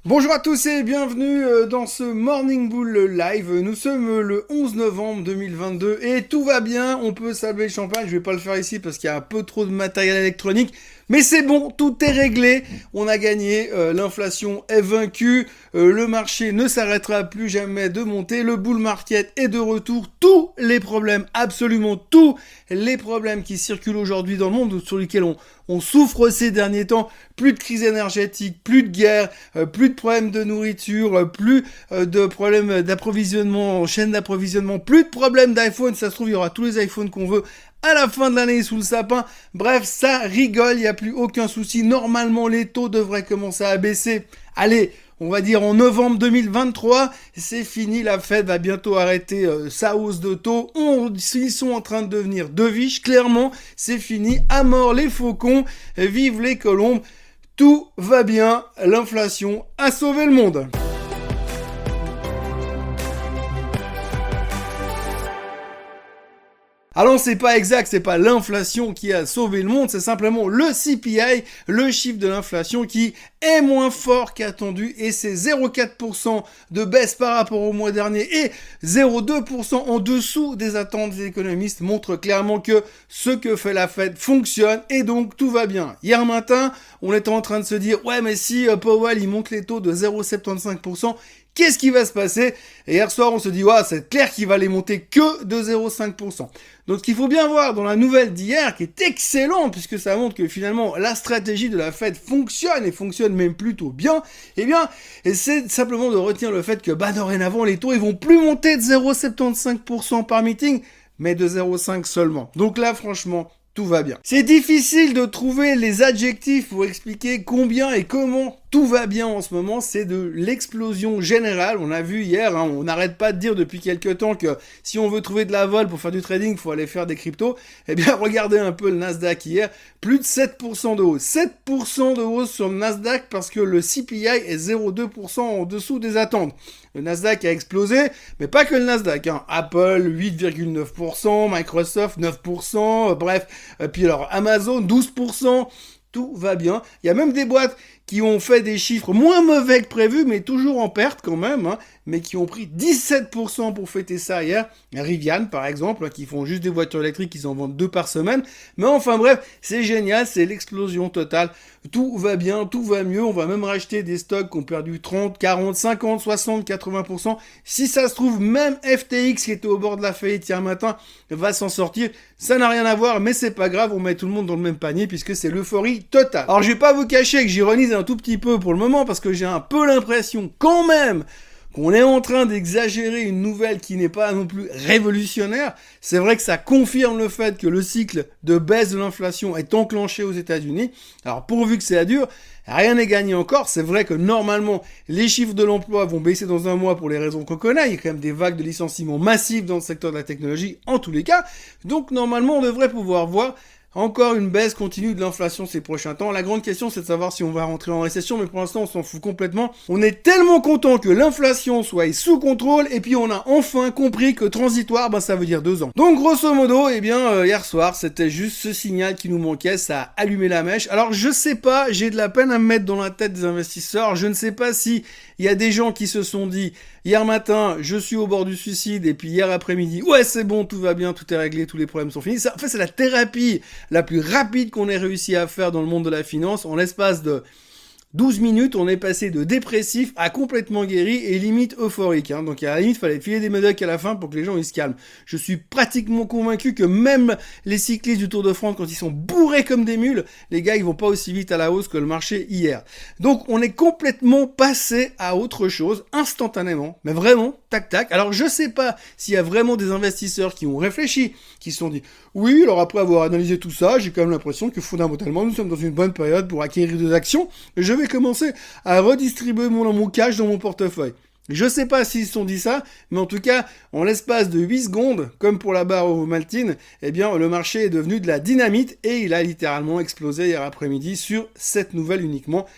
Bonjour à tous et bienvenue dans ce Morning Bull Live. Nous sommes le 11 novembre 2022 et tout va bien, on peut saluer le champagne. Je vais pas le faire ici parce qu'il y a un peu trop de matériel électronique. Mais c'est bon, tout est réglé, on a gagné, l'inflation est vaincue, le marché ne s'arrêtera plus jamais de monter, le bull market est de retour, tous les problèmes, absolument tous les problèmes qui circulent aujourd'hui dans le monde, sur lesquels on souffre ces derniers temps, plus de crise énergétique, plus de guerre, plus de problèmes de nourriture, plus de problèmes d'approvisionnement, chaîne d'approvisionnement, plus de problèmes d'iPhone, ça se trouve il y aura tous les iPhones qu'on veut à la fin de l'année sous le sapin. Bref, ça rigole, il n'y a plus aucun souci. Normalement, les taux devraient commencer à baisser. Allez, on va dire en novembre 2023, c'est fini, la Fed va bientôt arrêter sa hausse de taux. Ils sont en train de devenir deviches, clairement, c'est fini. À mort les faucons, vive les colombes, tout va bien, l'inflation a sauvé le monde. Alors c'est pas exact, c'est pas l'inflation qui a sauvé le monde, c'est simplement le CPI, le chiffre de l'inflation qui est moins fort qu'attendu et c'est 0,4% de baisse par rapport au mois dernier et 0,2% en dessous des attentes des économistes montre clairement que ce que fait la Fed fonctionne et donc tout va bien. Hier matin, on était en train de se dire ouais mais si Powell il monte les taux de 0,75%, qu'est-ce qui va se passer? Et hier soir, on se dit, ouais, c'est clair qu'il va les monter que de 0,5%. Donc, ce qu'il faut bien voir dans la nouvelle d'hier, qui est excellente, puisque ça montre que finalement, la stratégie de la Fed fonctionne, et fonctionne même plutôt bien, eh bien, c'est simplement de retenir le fait que, dorénavant, les taux, ils vont plus monter de 0,75% par meeting, mais de 0,5 seulement. Donc là, franchement, tout va bien. C'est difficile de trouver les adjectifs pour expliquer combien et comment tout va bien en ce moment, c'est de l'explosion générale. On a vu hier, on n'arrête pas de dire depuis quelques temps que si on veut trouver de la vol pour faire du trading, il faut aller faire des cryptos. Eh bien, regardez un peu le Nasdaq hier, plus de 7% de hausse. 7% de hausse sur le Nasdaq parce que le CPI est 0,2% en dessous des attentes. Le Nasdaq a explosé, mais pas que le Nasdaq. Apple, 8,9%, Microsoft, 9%, bref. Puis alors, Amazon, 12%. Tout va bien. Il y a même des boîtes qui ont fait des chiffres moins mauvais que prévu, mais toujours en perte quand même, mais qui ont pris 17% pour fêter ça hier. Rivian, par exemple, qui font juste des voitures électriques, ils en vendent 2 par semaine. Mais enfin bref, c'est génial, c'est l'explosion totale. Tout va bien, tout va mieux. On va même racheter des stocks qui ont perdu 30, 40, 50, 60, 80%. Si ça se trouve, même FTX, qui était au bord de la faillite hier matin, va s'en sortir. Ça n'a rien à voir, mais c'est pas grave, on met tout le monde dans le même panier, puisque c'est l'euphorie totale. Alors je vais pas vous cacher que j'ironise un tout petit peu pour le moment, parce que j'ai un peu l'impression quand même qu'on est en train d'exagérer une nouvelle qui n'est pas non plus révolutionnaire. C'est vrai que ça confirme le fait que le cycle de baisse de l'inflation est enclenché aux États-Unis. Alors pourvu que c'est dur, rien n'est gagné encore. C'est vrai que normalement, les chiffres de l'emploi vont baisser dans un mois pour les raisons qu'on connaît. Il y a quand même des vagues de licenciements massifs dans le secteur de la technologie en tous les cas. Donc normalement, on devrait pouvoir voir encore une baisse continue de l'inflation ces prochains temps. La grande question, c'est de savoir si on va rentrer en récession, mais pour l'instant, on s'en fout complètement. On est tellement content que l'inflation soit sous contrôle, et puis on a enfin compris que transitoire, ça veut dire 2 ans. Donc, grosso modo, hier soir, c'était juste ce signal qui nous manquait, ça a allumé la mèche. Alors, je sais pas, j'ai de la peine à me mettre dans la tête des investisseurs. Je ne sais pas si il y a des gens qui se sont dit, hier matin, je suis au bord du suicide, et puis hier après-midi, ouais, c'est bon, tout va bien, tout est réglé, tous les problèmes sont finis. Ça, en fait, c'est la thérapie la plus rapide qu'on ait réussi à faire dans le monde de la finance. En l'espace de 12 minutes, on est passé de dépressif à complètement guéri et limite euphorique. Donc à la limite, il fallait filer des médocs à la fin pour que les gens ils se calment. Je suis pratiquement convaincu que même les cyclistes du Tour de France, quand ils sont bourrés comme des mules, les gars, ils vont pas aussi vite à la hausse que le marché hier. Donc on est complètement passé à autre chose, instantanément, mais vraiment, tac tac. Alors je sais pas s'il y a vraiment des investisseurs qui ont réfléchi, qui se sont dit, oui, alors après avoir analysé tout ça, j'ai quand même l'impression que fondamentalement, nous sommes dans une bonne période pour acquérir des actions. Je vais commencer à redistribuer mon cash dans mon portefeuille. Je sais pas s'ils se sont dit ça, mais en tout cas, en l'espace de 8 secondes, comme pour la barre Ovomaltine, le marché est devenu de la dynamite et il a littéralement explosé hier après-midi sur cette nouvelle uniquement.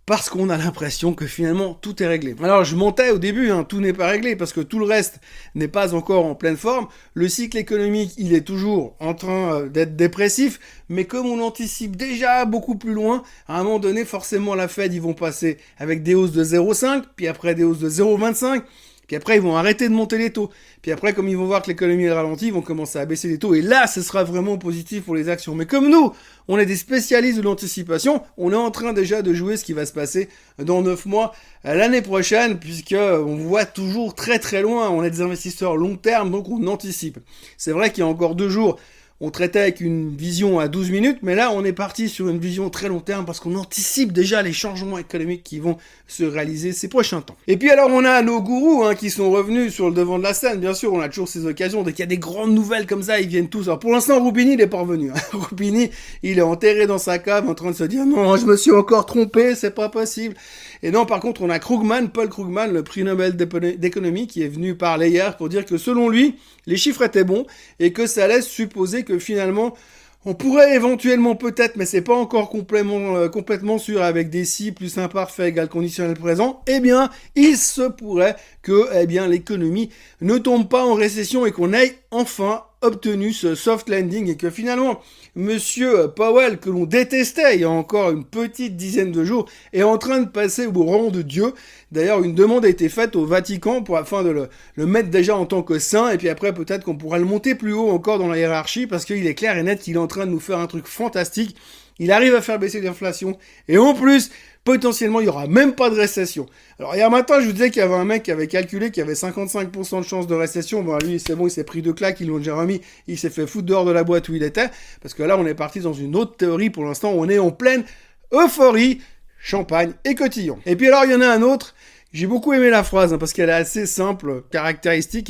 parce qu'on a l'impression que finalement tout est réglé. Alors je mentais au début, tout n'est pas réglé parce que tout le reste n'est pas encore en pleine forme. Le cycle économique, il est toujours en train d'être dépressif, mais comme on anticipe déjà beaucoup plus loin, à un moment donné, forcément la Fed, ils vont passer avec des hausses de 0,5, puis après des hausses de 0,25, puis après, ils vont arrêter de monter les taux. Puis après, comme ils vont voir que l'économie est ralentie, ils vont commencer à baisser les taux. Et là, ce sera vraiment positif pour les actions. Mais comme nous, on est des spécialistes de l'anticipation, on est en train déjà de jouer ce qui va se passer dans 9 mois l'année prochaine, puisque on voit toujours très très loin. On est des investisseurs long terme, donc on anticipe. C'est vrai qu'il y a encore 2 jours, on traitait avec une vision à 12 minutes, mais là, on est parti sur une vision très long terme parce qu'on anticipe déjà les changements économiques qui vont se réaliser ces prochains temps. Et puis alors, on a nos gourous qui sont revenus sur le devant de la scène. Bien sûr, on a toujours ces occasions. Dès qu'il y a des grandes nouvelles comme ça, ils viennent tous. Alors pour l'instant, Roubini, il est pas revenu. Roubini, il est enterré dans sa cave en train de se dire « Non, je me suis encore trompé, c'est pas possible ». Et non, par contre, on a Krugman, Paul Krugman, le prix Nobel d'économie, qui est venu parler hier pour dire que selon lui, les chiffres étaient bons et que ça laisse supposer que finalement, on pourrait éventuellement peut-être, mais c'est pas encore complètement sûr avec des si plus imparfait égale conditionnel présent, eh bien, il se pourrait que, l'économie ne tombe pas en récession et qu'on ait enfin obtenu ce soft landing et que finalement, Monsieur Powell, que l'on détestait il y a encore une petite dizaine de jours, est en train de passer au rang de Dieu. D'ailleurs, une demande a été faite au Vatican afin de le mettre déjà en tant que saint, et puis après, peut-être qu'on pourra le monter plus haut encore dans la hiérarchie, parce qu'il est clair et net qu'il est en train de nous faire un truc fantastique. Il arrive à faire baisser l'inflation, et en plus, potentiellement, il n'y aura même pas de récession. Alors, hier matin, je vous disais qu'il y avait un mec qui avait calculé qu'il y avait 55% de chance de récession. Bon, lui, c'est bon, il s'est pris 2 claques, ils l'ont déjà remis, il s'est fait foutre dehors de la boîte où il était, parce que là, on est parti dans une autre théorie. Pour l'instant, on est en pleine euphorie, champagne et cotillon. Et puis alors, il y en a un autre. J'ai beaucoup aimé la phrase, parce qu'elle est assez simple, caractéristique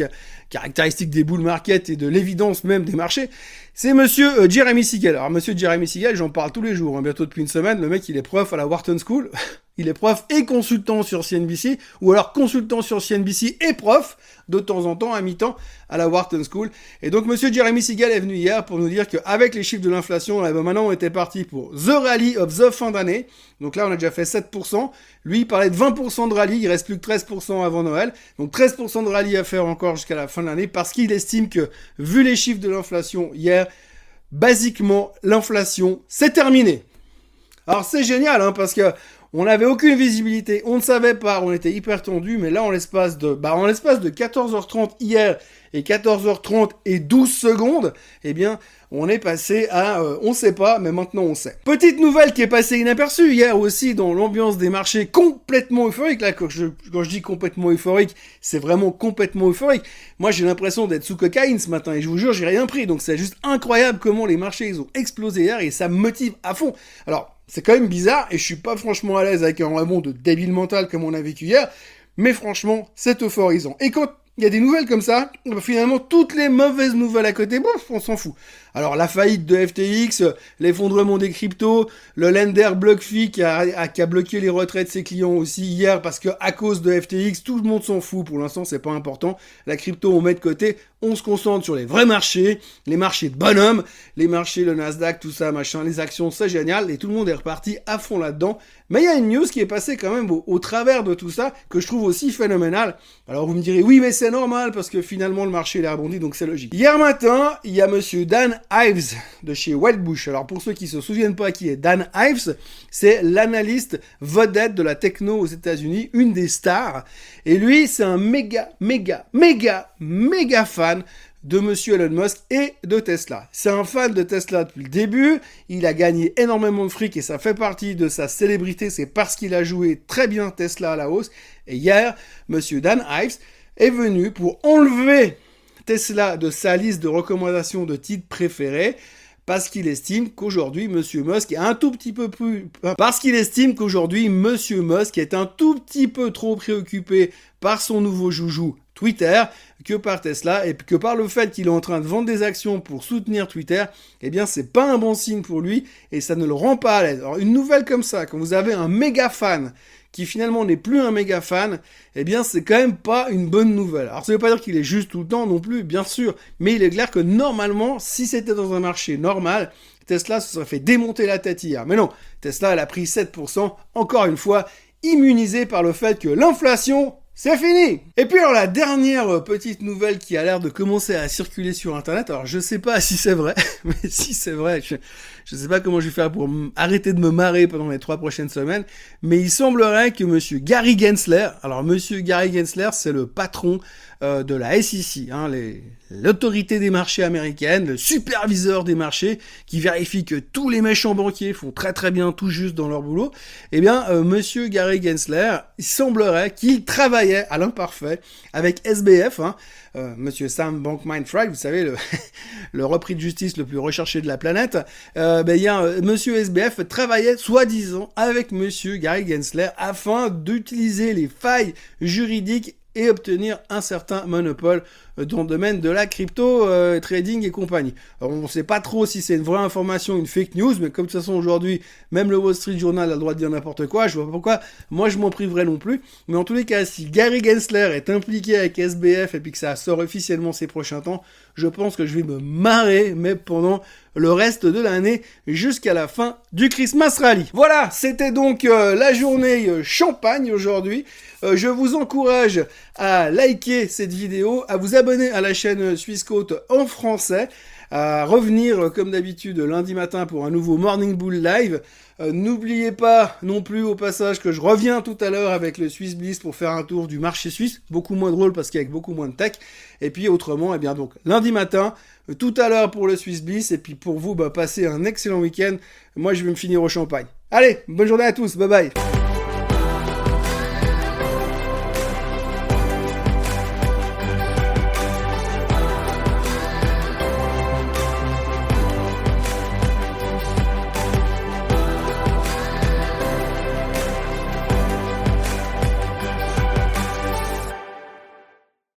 des bull market et de l'évidence même des marchés. C'est monsieur Jeremy Siegel. Alors monsieur Jeremy Siegel, j'en parle tous les jours, bientôt depuis une semaine. Le mec, il est prof à la Wharton School. Il est prof et consultant sur CNBC, ou alors consultant sur CNBC et prof, de temps en temps, à mi-temps, à la Wharton School. Et donc, monsieur Jeremy Siegel est venu hier pour nous dire qu'avec les chiffres de l'inflation, maintenant, on était parti pour The Rally of the fin d'année. Donc là, on a déjà fait 7%. Lui, il parlait de 20% de rallye, il reste plus que 13% avant Noël. Donc 13% de rallye à faire encore jusqu'à la fin de l'année, parce qu'il estime que, vu les chiffres de l'inflation hier, basiquement, l'inflation, c'est terminé. Alors c'est génial, parce que on n'avait aucune visibilité, on ne savait pas, on était hyper tendu, mais là, en l'espace de 14h30 hier et 14h30 et 12 secondes, on est passé à on sait pas, mais maintenant on sait. Petite nouvelle qui est passée inaperçue hier aussi dans l'ambiance des marchés complètement euphorique. Là, quand je dis complètement euphorique, c'est vraiment complètement euphorique. Moi, j'ai l'impression d'être sous cocaïne ce matin et je vous jure, j'ai rien pris. Donc c'est juste incroyable comment les marchés ils ont explosé hier et ça me motive à fond. Alors, c'est quand même bizarre et je suis pas franchement à l'aise avec un rebond de débile mental comme on a vécu hier, mais franchement, c'est euphorisant. Et quand il y a des nouvelles comme ça, finalement, toutes les mauvaises nouvelles à côté, on s'en fout. Alors, la faillite de FTX, l'effondrement des cryptos, le lender BlockFi qui a bloqué les retraits de ses clients aussi hier parce que à cause de FTX, tout le monde s'en fout. Pour l'instant, c'est pas important. La crypto, on met de côté. On se concentre sur les vrais marchés, les marchés de bonhomme, les marchés, le Nasdaq, tout ça, machin, les actions, c'est génial. Et tout le monde est reparti à fond là-dedans. Mais il y a une news qui est passée quand même au travers de tout ça, que je trouve aussi phénoménale. Alors, vous me direz, oui, mais c'est normal parce que finalement, le marché, il a rebondi, donc c'est logique. Hier matin, il y a monsieur Dan Ives de chez Wedbush. Alors pour ceux qui se souviennent pas qui est Dan Ives, c'est l'analyste vedette de la techno aux États-Unis, une des stars. Et lui, c'est un méga fan de monsieur Elon Musk et de Tesla. C'est un fan de Tesla depuis le début, il a gagné énormément de fric et ça fait partie de sa célébrité, c'est parce qu'il a joué très bien Tesla à la hausse. Et hier, monsieur Dan Ives est venu pour enlever Tesla de sa liste de recommandations de titres préférés parce qu'il estime qu'aujourd'hui, Monsieur Musk est un tout petit peu trop préoccupé par son nouveau joujou Twitter que par Tesla et que par le fait qu'il est en train de vendre des actions pour soutenir Twitter, c'est pas un bon signe pour lui et ça ne le rend pas à l'aise. Alors une nouvelle comme ça, quand vous avez un méga fan qui finalement n'est plus un méga fan, eh bien c'est quand même pas une bonne nouvelle. Alors ça veut pas dire qu'il est juste tout le temps non plus, bien sûr, mais il est clair que normalement, si c'était dans un marché normal, Tesla se serait fait démonter la tête hier. Mais non, Tesla elle a pris 7%, encore une fois, immunisé par le fait que l'inflation, c'est fini! Et puis alors la dernière petite nouvelle qui a l'air de commencer à circuler sur internet, alors je sais pas si c'est vrai, mais si c'est vrai, je sais pas comment je vais faire pour arrêter de me marrer pendant les 3 prochaines semaines, mais il semblerait que monsieur Gary Gensler, alors monsieur Gary Gensler c'est le patron de la SEC, hein, l'autorité des marchés américaine, le superviseur des marchés, qui vérifie que tous les méchants banquiers font très très bien tout juste dans leur boulot, eh bien monsieur Gary Gensler, il semblerait qu'il travaillait à l'imparfait avec SBF, hein, monsieur Sam Bankman-Fried, vous savez, le repris de justice le plus recherché de la planète, monsieur SBF travaillait soi-disant avec monsieur Gary Gensler afin d'utiliser les failles juridiques et obtenir un certain monopole dans le domaine de la crypto, trading et compagnie. Alors, on ne sait pas trop si c'est une vraie information, une fake news, mais comme de toute façon aujourd'hui, même le Wall Street Journal a le droit de dire n'importe quoi, je vois pas pourquoi moi je m'en priverais non plus. Mais en tous les cas, si Gary Gensler est impliqué avec SBF et puis que ça sort officiellement ces prochains temps, je pense que je vais me marrer, mais pendant le reste de l'année jusqu'à la fin du Christmas Rally. Voilà, c'était donc la journée champagne aujourd'hui. Je vous encourage à liker cette vidéo, à vous abonner à la chaîne Swissquote en français, à revenir comme d'habitude lundi matin pour un nouveau Morning Bull Live. N'oubliez pas non plus au passage que je reviens tout à l'heure avec le Swiss Bliss pour faire un tour du marché suisse, beaucoup moins drôle parce qu'avec beaucoup moins de tech. Et puis autrement, eh bien donc lundi matin, tout à l'heure pour le Swiss Bliss, et puis pour vous, passez un excellent week-end. Moi je vais me finir au champagne. Allez, bonne journée à tous, bye bye.